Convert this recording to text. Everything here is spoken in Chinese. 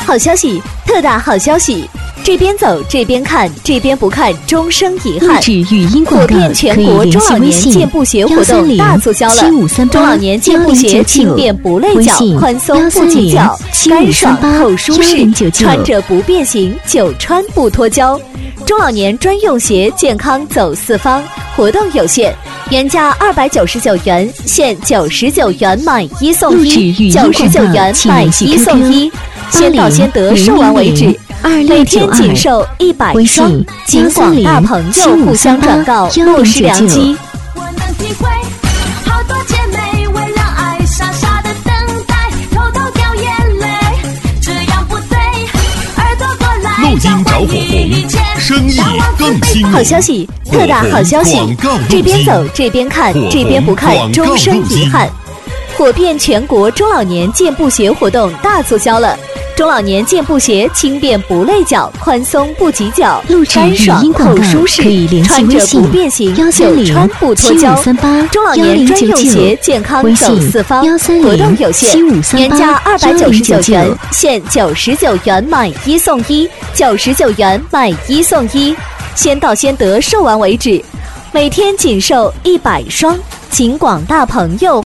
好消息，特大好消息！这边走这边看，这边不看终生遗憾。 录制语音广告火遍全国中老年健步鞋活动大促销了！中老年健步鞋轻便不累脚，宽松不挤脚，干爽透舒适，穿着不变形，久穿不脱胶。中老年专用鞋，健康走四方。活动有限，原价299元，现99元买一送一，99元买一送一，先到先得，售完为止。每天仅售100双，请广大朋友互相转告，莫失良机。 我能体会，好多姐妹为了爱傻傻的等待，偷偷掉眼泪，这样不对。耳朵过来， 录音着火红，生意更兴隆。 好消息，特大好消息！这边走这边看，这边不看终生遗憾。火遍全国中老年健步鞋活动大促销了！中老年健步鞋轻便不累脚，宽松不挤脚，干爽透舒适，穿着不变形，久穿不脱胶。中老年专用鞋，健康走四方。活动有限，原价299元，现99元买一送一，99元买一送一，先到先得，售完为止。每天仅售100双，请广大朋友